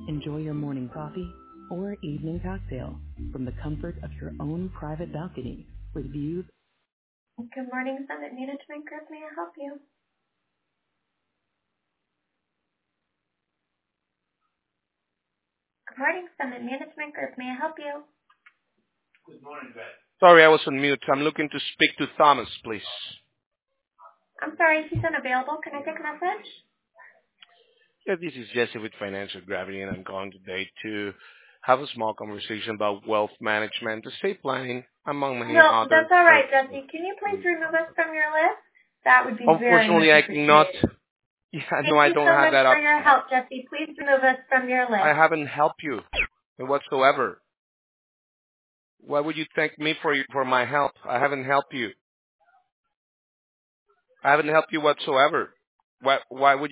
Enjoy your morning coffee or evening cocktail from the comfort of your own private balcony with views. Good morning, Summit Management Group. May I help you? Good morning, Summit Management Group. May I help you? Good morning, Brett. Sorry, I was on mute. I'm looking to speak to Thomas, please. I'm sorry, if he's unavailable, can I take a message? Yeah, this is Jesse with Financial Gravity, and I'm calling today to have a small conversation about wealth management, estate planning, among many No, other. that's all right, Jesse. Can you please remove us from your list? That would be very much Unfortunately, I cannot. appreciated. Yeah, no, Thank I you don't so have much that for up. your help, Jesse. Please remove us from your I list. haven't helped you whatsoever. Why would you thank me for my help? I haven't helped you. I haven't helped you whatsoever. Why would